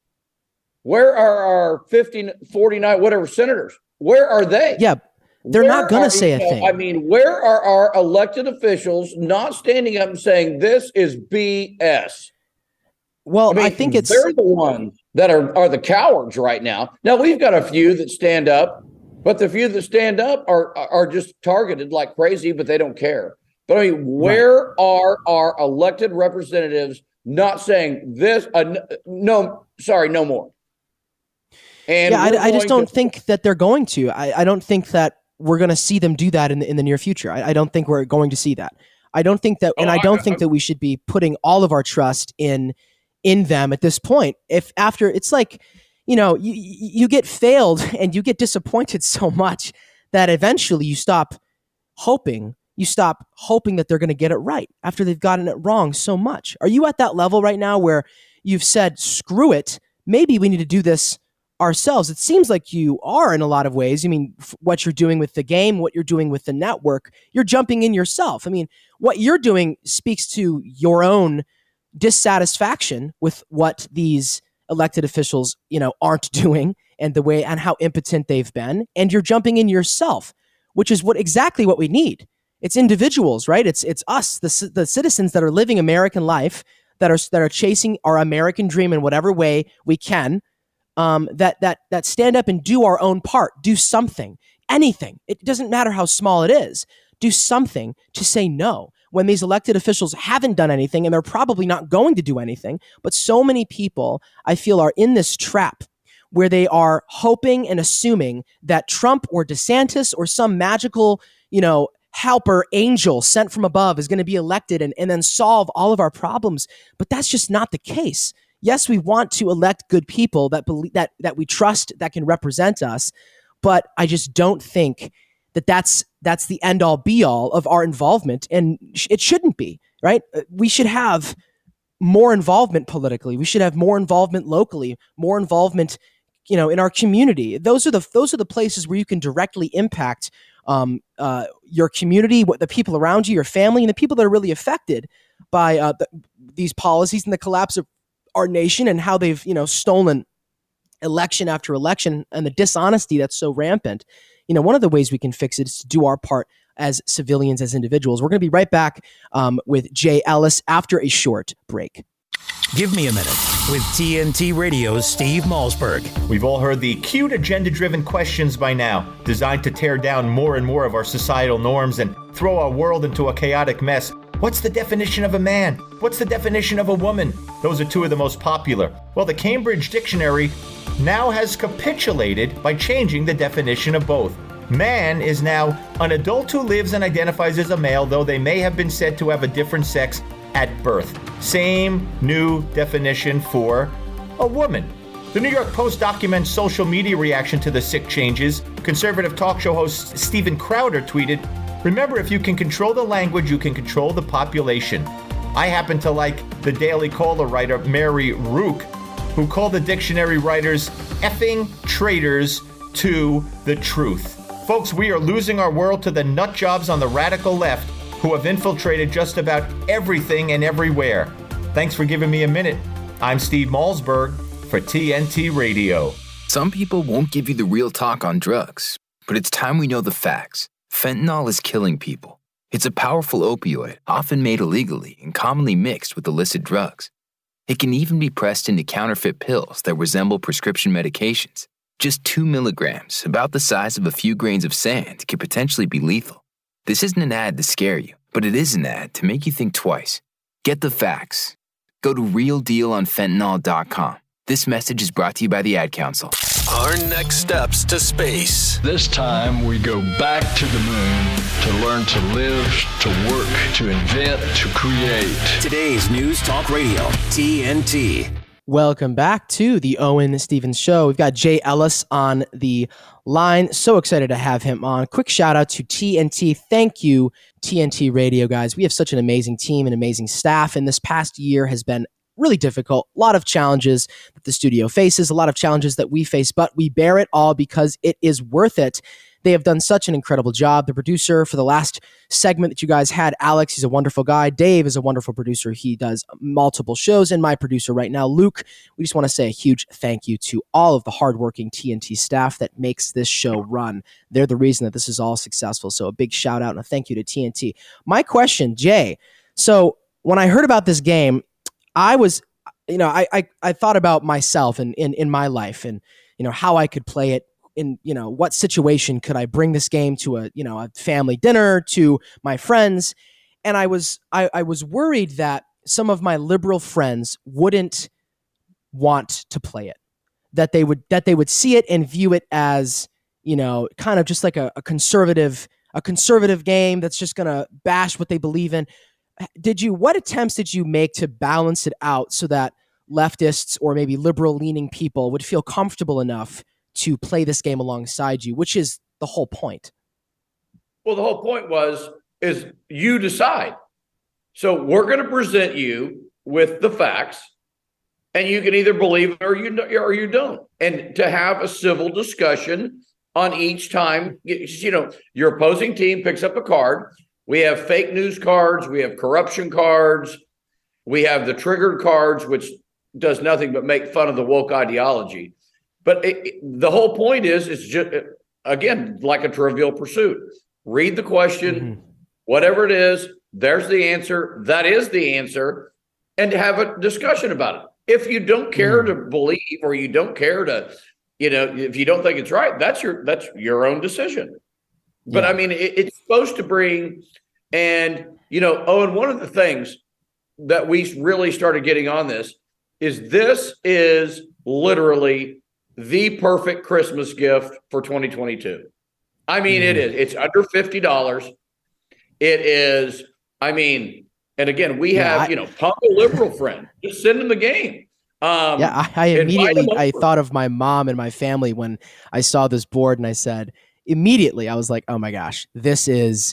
Where are our fifty, forty-nine, whatever senators? Where are they? Yeah, they're where not going to say a you know, thing. I mean, where are our elected officials not standing up and saying this is B S? Well, I, mean, I think it's they're the ones that are, are the cowards right now. Now, we've got a few that stand up, but the few that stand up are are just targeted like crazy, but they don't care. But I mean, where right. are our elected representatives not saying this? Uh, no, sorry, no more. And yeah, I, I just don't to- think that they're going to. I, I don't think that we're going to see them do that in the, in the near future. I, I don't think we're going to see that. I don't think that, and oh, I don't I, think I, that we should be putting all of our trust in in them at this point. If after it's like, you know, you you get failed and you get disappointed so much that eventually you stop hoping. You stop hoping that they're going to get it right after they've gotten it wrong so much. Are you at that level right now where you've said, screw it, maybe we need to do this ourselves? It seems like you are in a lot of ways. I mean, f- what you're doing with the game, what you're doing with the network, you're jumping in yourself. I mean, what you're doing speaks to your own dissatisfaction with what these elected officials, you know, aren't doing and the way and how impotent they've been. And you're jumping in yourself, which is what exactly what we need. It's individuals, right? It's it's us, the the citizens that are living American life, that are that are chasing our American dream in whatever way we can. Um, that that that stand up and do our own part, do something, anything. It doesn't matter how small it is. Do something to say no when these elected officials haven't done anything, and they're probably not going to do anything. But so many people, I feel, are in this trap where they are hoping and assuming that Trump or DeSantis or some magical, you know, helper angel sent from above is going to be elected and, and then solve all of our problems. But that's just not the case. Yes, we want to elect good people that believe that that we trust, that can represent us, but I just don't think that that's that's the end all be all of our involvement, and sh- it shouldn't be, right? We should have more involvement politically. We should have more involvement locally, more involvement, you know, in our community. Those are the those are the places where you can directly impact um, uh, your community, what the people around you, your family, and the people that are really affected by uh, the, these policies and the collapse of our nation and how they've, you know, stolen election after election and the dishonesty that's so rampant. You know, one of the ways we can fix it is to do our part as civilians, as individuals. We're going to be right back um, with Jay Ellis after a short break. Give me a minute with T N T Radio's Steve Malzberg. We've all heard the cute agenda-driven questions by now, designed to tear down more and more of our societal norms and throw our world into a chaotic mess. What's the definition of a man? What's the definition of a woman? Those are two of the most popular. Well, the Cambridge Dictionary now has capitulated by changing the definition of both. Man is now an adult who lives and identifies as a male, though they may have been said to have a different sex at birth. Same new definition for a woman. The New York Post documents social media reaction to the sick changes. Conservative talk show host Steven Crowder tweeted, "Remember, if you can control the language, you can control the population." I happen to like the Daily Caller writer Mary Rook, who called the dictionary writers effing traitors to the truth. Folks, we are losing our world to the nut jobs on the radical left who have infiltrated just about everything and everywhere. Thanks for giving me a minute. I'm Steve Malzberg for T N T Radio. Some people won't give you the real talk on drugs, but it's time we know the facts. Fentanyl is killing people. It's a powerful opioid, often made illegally and commonly mixed with illicit drugs. It can even be pressed into counterfeit pills that resemble prescription medications. Just two milligrams, about the size of a few grains of sand, could potentially be lethal. This isn't an ad to scare you, but it is an ad to make you think twice. Get the facts. Go to real deal on fentanyl dot com. This message is brought to you by the Ad Council. Our next steps to space. This time we go back to the moon to learn to live, to work, to invent, to create. Today's News Talk Radio, T N T. Welcome back to the Owen Stevens Show. We've got Jay Ellis on the line. So excited to have him on. Quick shout out to T N T. Thank you, T N T Radio, guys. We have such an amazing team and amazing staff, and this past year has been really difficult. A lot of challenges that the studio faces, a lot of challenges that we face, but we bear it all because it is worth it. They have done such an incredible job. The producer for the last segment that you guys had, Alex, he's a wonderful guy. Dave is a wonderful producer. He does multiple shows. And my producer right now, Luke, we just want to say a huge thank you to all of the hardworking T N T staff that makes this show run. They're the reason that this is all successful. So a big shout out and a thank you to T N T. My question, Jay, so when I heard about this game, I was, you know, I I, I thought about myself and in, in my life and, you know, how I could play it. In, you know, what situation could I bring this game to a, you know, a family dinner, to my friends? And I was, I, I was worried that some of my liberal friends wouldn't want to play it, that they would, that they would see it and view it as, you know, kind of just like a, a conservative, a conservative game that's just going to bash what they believe in. Did you, what attempts did you make to balance it out so that leftists or maybe liberal leaning people would feel comfortable enough to play this game alongside you, which is the whole point? Well, the whole point was, is you decide. So we're going to present you with the facts, and you can either believe it or you, or you don't. And to have a civil discussion on each time, you know, your opposing team picks up a card. We have fake news cards. We have corruption cards. We have the triggered cards, which does nothing but make fun of the woke ideology. But it, it, the whole point is, it's just, again, like a Trivial Pursuit. Read the question, mm-hmm. whatever it is, there's the answer. That is the answer. And have a discussion about it. If you don't care mm-hmm. to believe, or you don't care to, you know, if you don't think it's right, that's your that's your own decision. Yeah. But I mean, it, it's supposed to bring, and, you know, oh, and one of the things that we really started getting on this is this is literally the perfect Christmas gift for twenty twenty-two. I mean, mm-hmm. it is. It's under fifty dollars. It is, I mean, and again, we have, yeah, I, you know, pump a liberal friend. Just send them the game. Um, yeah, I, I immediately, I thought of my mom and my family when I saw this board, and I said, immediately, I was like, oh my gosh, this is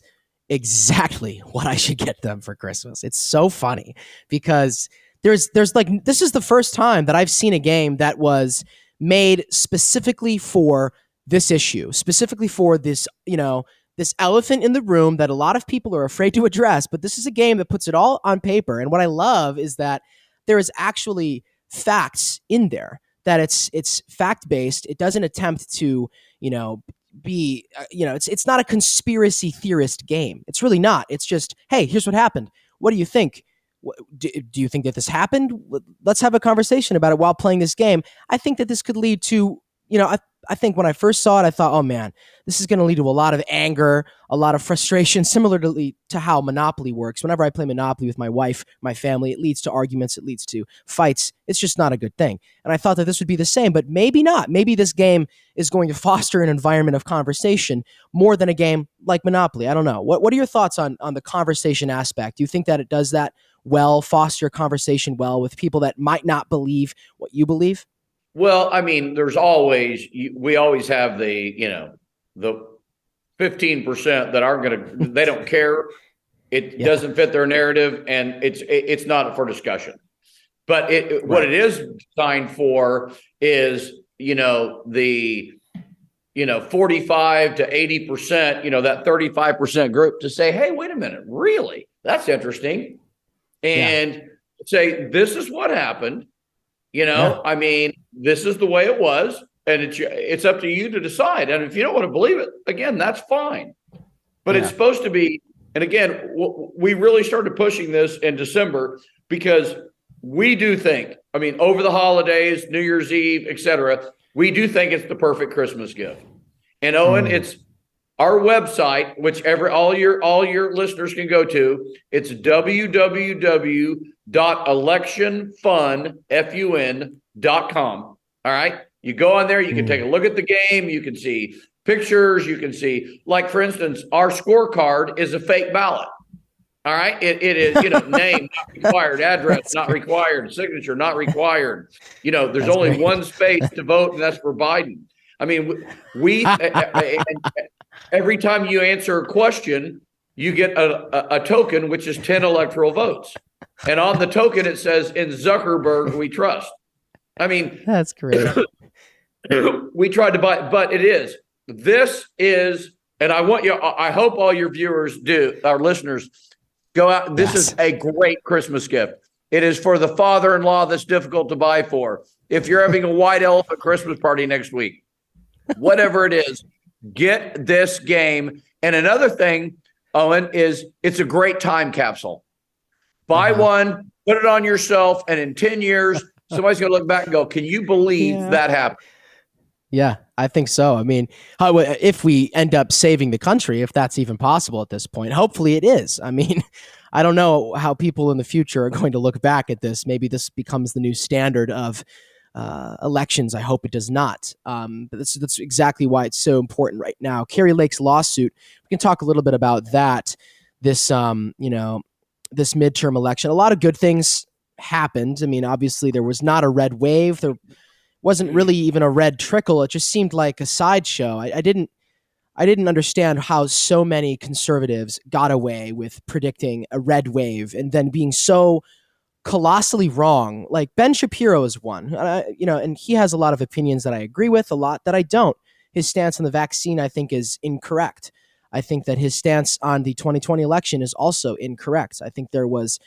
exactly what I should get them for Christmas. It's so funny because there's, there's like, this is the first time that I've seen a game that was made specifically for this issue, specifically for this, you know, this elephant in the room that a lot of people are afraid to address, but this is a game that puts it all on paper. And what I love is that there is actually facts in there, that it's it's fact-based. It doesn't attempt to, you know, be, uh, you know, it's it's not a conspiracy theorist game. It's really not. It's just, hey, here's what happened. What do you think? Do, do you think that this happened? Let's have a conversation about it while playing this game. I think that this could lead to, you know, I, I think when I first saw it, I thought, oh man, this is going to lead to a lot of anger, a lot of frustration, similarly to how Monopoly works. Whenever I play Monopoly with my wife, my family, it leads to arguments, it leads to fights. It's just not a good thing. And I thought that this would be the same, but maybe not. Maybe this game is going to foster an environment of conversation more than a game like Monopoly. I don't know. What What are your thoughts on, on the conversation aspect? Do you think that it does that well, foster conversation well with people that might not believe what you believe? Well, I mean, there's always, we always have the, you know, the fifteen percent that aren't going to, they don't care. It yeah. doesn't fit their narrative, and it's, it's not for discussion. But it, right. what it is designed for is, you know, the, you know, forty-five to eighty percent, you know, that thirty-five percent group to say, hey, wait a minute, really? That's interesting. And yeah. say, this is what happened. You know, yeah. I mean, this is the way it was, and it's it's up to you to decide. And if you don't want to believe it, again, that's fine. But yeah. it's supposed to be, and again, w- we really started pushing this in December because we do think, I mean, over the holidays, New Year's Eve, et cetera, we do think it's the perfect Christmas gift. And Owen, mm. it's our website, which every all your all your listeners can go to. It's w w w dot election fun dot com. All right. You go on there, you can take a look at the game, you can see pictures, you can see, like, for instance, our scorecard is a fake ballot. All right. It it is, you know, name not required, address that's not great. required, signature not required. You know, there's that's only great. one space to vote, and that's for Biden. I mean, we every time you answer a question, you get a, a, a token, which is ten electoral votes. And on the token, it says, in Zuckerberg, we trust. I mean, that's great. We tried to buy, but it is. This is, and I want you, I hope all your viewers do, our listeners, go out. This yes. is a great Christmas gift. It is for the father-in-law that's difficult to buy for. If you're having a white elephant Christmas party next week, whatever it is, get this game. And another thing, Owen, is it's a great time capsule. Buy uh-huh. one, put it on yourself, and in ten years, somebody's going to look back and go, can you believe yeah. that happened? Yeah, I think so. I mean, how, if we end up saving the country, if that's even possible at this point, hopefully it is. I mean, I don't know how people in the future are going to look back at this. Maybe this becomes the new standard of uh, elections. I hope it does not. Um, but that's, that's exactly why it's so important right now. Kari Lake's lawsuit, we can talk a little bit about that. This, um, you know, this midterm election, a lot of good things happened. I mean, obviously there was not a red wave. There wasn't really even a red trickle. It just seemed like a sideshow. I, I didn't, I didn't understand how so many conservatives got away with predicting a red wave and then being so colossally wrong. Like Ben Shapiro is one, uh, you know, and he has a lot of opinions that I agree with, a lot that I don't. His stance on the vaccine, I think, is incorrect. I think that his stance on the twenty twenty election is also incorrect. I think there was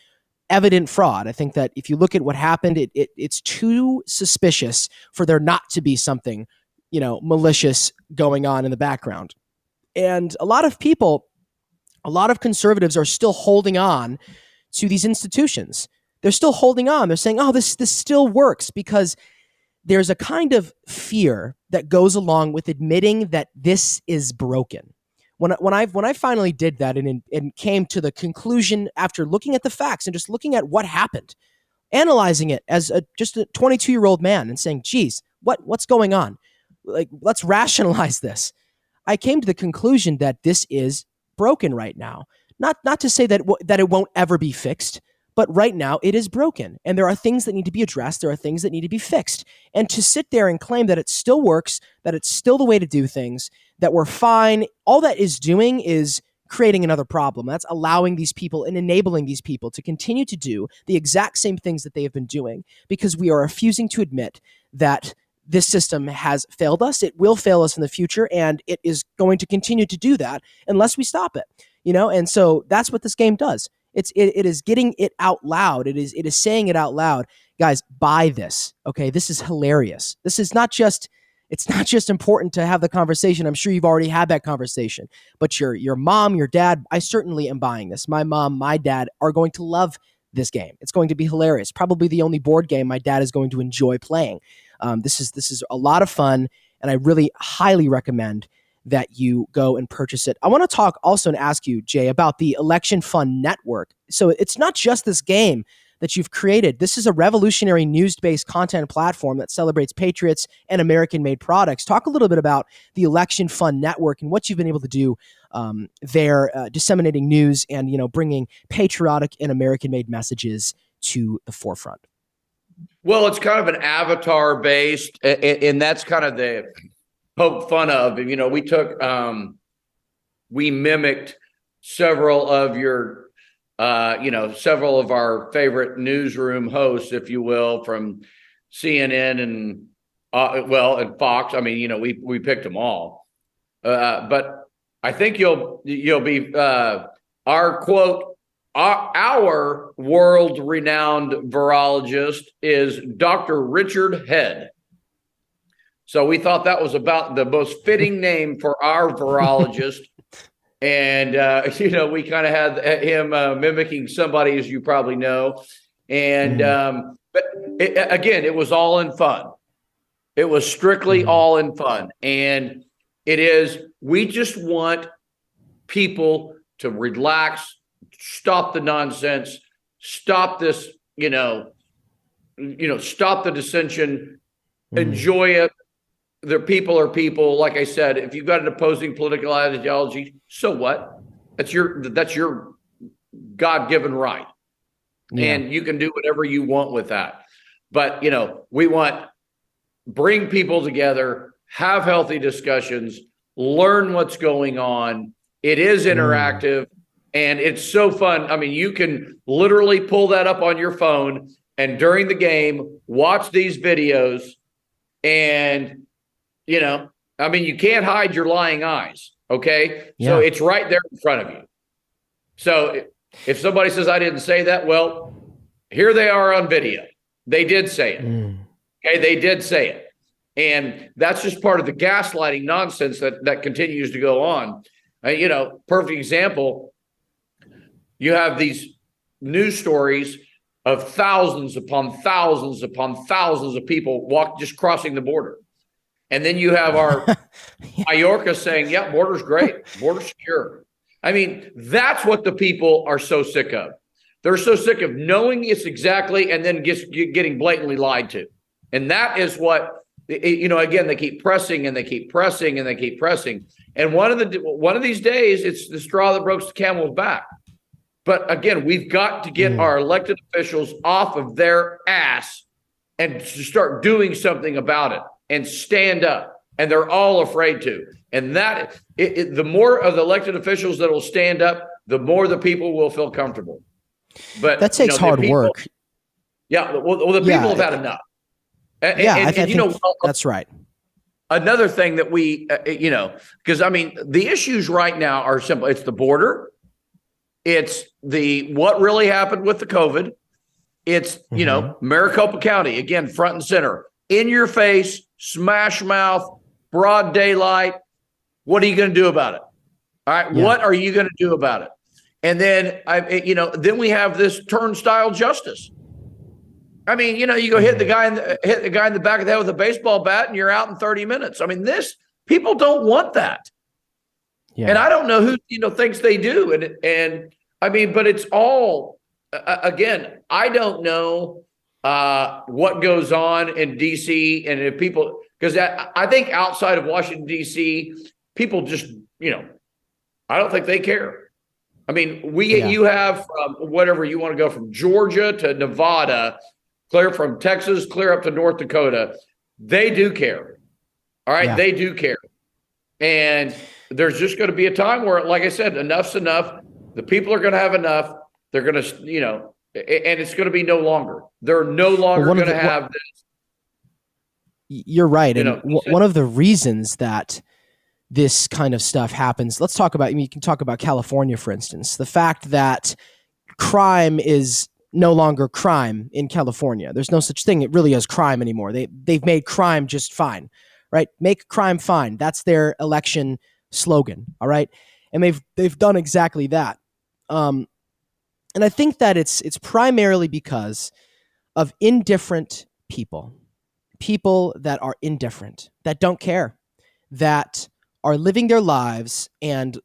evident fraud. I think that if you look at what happened, it, it it's too suspicious for there not to be something, you know, malicious going on in the background. And a lot of people, a lot of conservatives are still holding on to these institutions. They're still holding on. They're saying, oh, this this still works, because there's a kind of fear that goes along with admitting that this is broken. When when I when I finally did that and and came to the conclusion after looking at the facts and just looking at what happened, analyzing it as a, just a twenty-two-year-old man and saying, geez, what what's going on? Like, let's rationalize this. I came to the conclusion that this is broken right now. Not not to say that w- that it won't ever be fixed, but right now it is broken. And there are things that need to be addressed. There are things that need to be fixed. And to sit there and claim that it still works, that it's still the way to do things, that we're fine, all that is doing is creating another problem. That's allowing these people and enabling these people to continue to do the exact same things that they have been doing, because we are refusing to admit that this system has failed us. It will fail us in the future, and it is going to continue to do that unless we stop it. You know, and so that's what this game does. It's it, it is getting it out loud. It is it is saying it out loud. Guys, buy this. Okay, this is hilarious. This is not just it's not just important to have the conversation. I'm sure you've already had that conversation. But your your mom, your dad, I certainly am buying this. My mom, my dad are going to love this game. It's going to be hilarious. Probably the only board game my dad is going to enjoy playing. Um, this is this is a lot of fun, and I really highly recommend that you go and purchase it. I want to talk also and ask you, Jay, about the Election Fund Network. So it's not just this game that you've created. This is a revolutionary news-based content platform that celebrates patriots and American-made products. Talk a little bit about the Election Fund Network and what you've been able to do um, there, uh, disseminating news and, you know, bringing patriotic and American-made messages to the forefront. Well, it's kind of an avatar-based, and that's kind of the poke fun of. You know, we took, um, we mimicked several of your, uh, you know, several of our favorite newsroom hosts, if you will, from C N N and, uh, well, and Fox. I mean, you know, we we picked them all. Uh, but I think you'll you'll be uh, our quote. Our, our world-renowned virologist is Doctor Richard Head. So we thought that was about the most fitting name for our virologist. And, uh, you know, we kind of had him uh, mimicking somebody, as you probably know. And, um, but it, again, it was all in fun. It was strictly mm-hmm. all in fun. And it is, we just want people to relax, stop the nonsense, stop this, you know, you know, stop the dissension, mm. enjoy it. Their people are people. Like I said, if you've got an opposing political ideology, so what? That's your that's your God-given right. Yeah. And you can do whatever you want with that. But, you know, we want bring people together, have healthy discussions, learn what's going on. It is interactive. Mm. And it's so fun. I mean, you can literally pull that up on your phone and during the game, watch these videos. And, you know, I mean, you can't hide your lying eyes. Okay. Yeah. So it's right there in front of you. So if somebody says, I didn't say that, well, here they are on video. They did say it. Mm. Okay. They did say it. And that's just part of the gaslighting nonsense that, that continues to go on. Uh, you know, perfect example. You have these news stories of thousands upon thousands upon thousands of people walk just crossing the border. And then you have our Mayorkas saying, yeah, border's great, border's secure. I mean, that's what the people are so sick of. They're so sick of knowing it's exactly and then just getting blatantly lied to. And that is what, you know, again, they keep pressing and they keep pressing and they keep pressing. And one of the one of these days, it's the straw that breaks the camel's back. But again, we've got to get mm. our elected officials off of their ass and to start doing something about it and stand up. And they're all afraid to. And that it, it, the more of the elected officials that will stand up, the more the people will feel comfortable. But that takes you know, hard people, work. Yeah. Well, well the people yeah, have had enough. And, yeah, and, I, and, I you think know, that's right. Another thing that we, uh, you know, because I mean, the issues right now are simple. It's the border. It's the what really happened with the COVID. It's, you mm-hmm. know, Maricopa County, again, front and center, in your face, smash mouth, broad daylight. What are you going to do about it? All right. Yeah. What are you going to do about it? And then, I, you know, then we have this turnstile justice. I mean, you know, you go hit the guy in the, hit the guy in the back of the head with a baseball bat and you're out in thirty minutes. I mean, this, people don't want that. Yeah. And I don't know who, you know, thinks they do. And, and I mean, but it's all, uh, again, I don't know uh, what goes on in D C and if people, because I, I think outside of Washington, D C, people just, you know, I don't think they care. I mean, we, yeah. you have from whatever you want to go from Georgia to Nevada, clear from Texas, clear up to North Dakota. They do care. All right. Yeah. They do care. And there's just going to be a time where, like I said, enough's enough. The people are going to have enough. They're going to, you know, and it's going to be no longer. They're no longer well, going to have this. You're right. You and know, w- one of the reasons that this kind of stuff happens, let's talk about, I mean, you can talk about California, for instance, the fact that crime is no longer crime in California. There's no such thing. It really is crime anymore. They, they've made crime just fine, right? Make crime fine. That's their election slogan. All right. And they've, they've done exactly that. Um, and I think that it's, it's primarily because of indifferent people, people that are indifferent, that don't care, that are living their lives and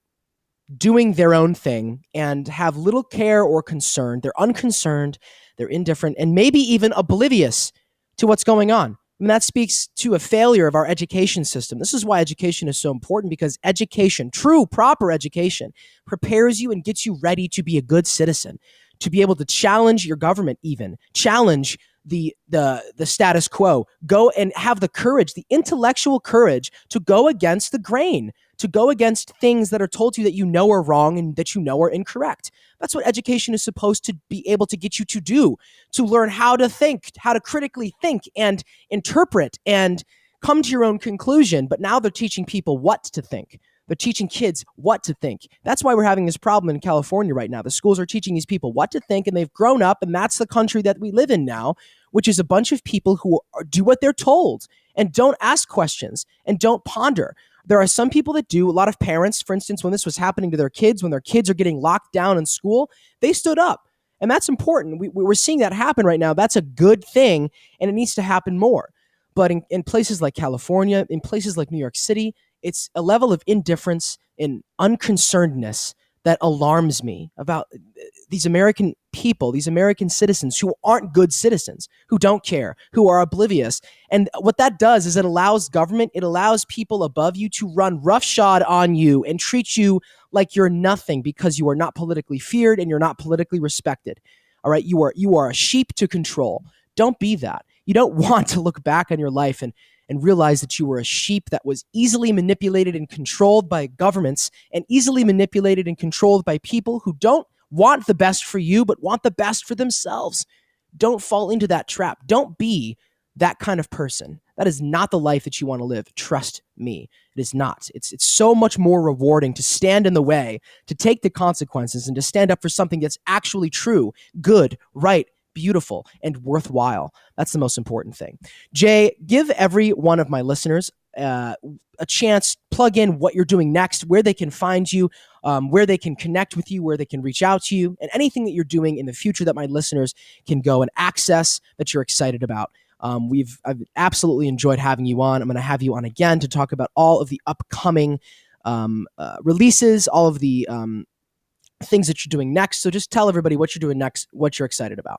doing their own thing and have little care or concern. They're unconcerned, they're indifferent, and maybe even oblivious to what's going on. I mean, that speaks to a failure of our education system. This is why education is so important, because education, true, proper education, prepares you and gets you ready to be a good citizen, to be able to challenge your government, even challenge the the the status quo, go and have the courage, the intellectual courage to go against the grain, to go against things that are told to you that you know are wrong and that you know are incorrect. That's what education is supposed to be able to get you to do, to learn how to think, how to critically think and interpret and come to your own conclusion. But now they're teaching people what to think. They're teaching kids what to think. That's why we're having this problem in California right now. The schools are teaching these people what to think, and they've grown up, and that's the country that we live in now, which is a bunch of people who are, do what they're told and don't ask questions and don't ponder. There are some people that do. A lot of parents, for instance, when this was happening to their kids, when their kids are getting locked down in school, they stood up. And that's important. We, we're seeing that happen right now. That's a good thing, and it needs to happen more. But in, in places like California, in places like New York City, it's a level of indifference and unconcernedness that alarms me about these American people, these American citizens who aren't good citizens, who don't care, who are oblivious. And what that does is it allows government, it allows people above you to run roughshod on you and treat you like you're nothing because you are not politically feared and you're not politically respected. All right, you are you are a sheep to control. Don't be that. You don't want to look back on your life and and realize that you were a sheep that was easily manipulated and controlled by governments and easily manipulated and controlled by people who don't want the best for you, but want the best for themselves. Don't fall into that trap. Don't be that kind of person. That is not the life that you want to live. Trust me. It is not. It's, it's so much more rewarding to stand in the way, to take the consequences, and to stand up for something that's actually true, good, right, beautiful, and worthwhile. That's the most important thing. Jay, give every one of my listeners uh, a chance, plug in what you're doing next, where they can find you, um, where they can connect with you, where they can reach out to you, and anything that you're doing in the future that my listeners can go and access that you're excited about. Um, we've I've absolutely enjoyed having you on. I'm going to have you on again to talk about all of the upcoming um, uh, releases, all of the um, things that you're doing next. So just tell everybody what you're doing next, what you're excited about.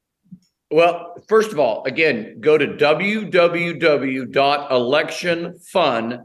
Well, first of all, again, go to w w w dot election fun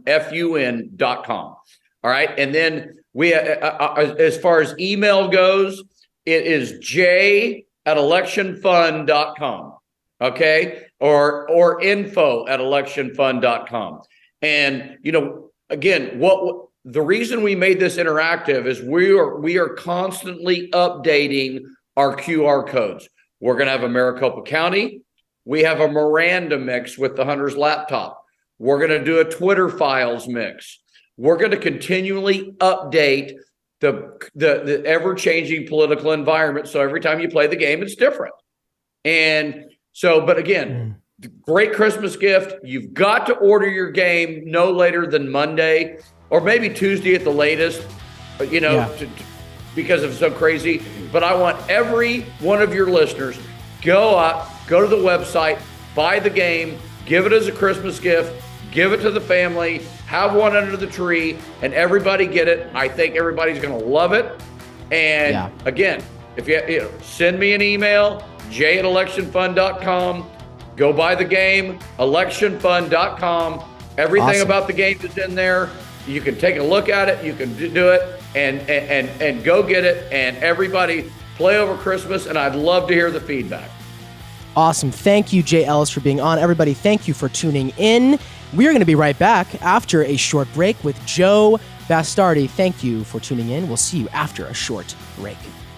dot com. All right. And then we, uh, uh, as far as email goes, it is j at election fun dot com. Okay. Or, or info at election fun dot com. And, you know, again, what, what the reason we made this interactive is we are, we are constantly updating our Q R codes. We're going to have a Maricopa County. We have a Miranda mix with the Hunter's laptop. We're going to do a Twitter files mix. We're going to continually update the, the, the ever-changing political environment. So every time you play the game, it's different. And so, but again, mm. great Christmas gift. You've got to order your game no later than Monday or maybe Tuesday at the latest, you know, yeah. to, to, because it's so crazy. But I want every one of your listeners, go up, go to the website, buy the game, give it as a Christmas gift, give it to the family, have one under the tree, and everybody get it. I think everybody's going to love it. And yeah. again, if you, you know, send me an email, jay at election fund dot com. Go buy the game, election fund dot com. Everything awesome. About the game is in there. You can take a look at it. You can do it and, and, and, and go get it. And everybody play over Christmas. And I'd love to hear the feedback. Awesome. Thank you, Jay Ellis, for being on. Everybody, thank you for tuning in. We are going to be right back after a short break with Joe Bastardi. Thank you for tuning in. We'll see you after a short break.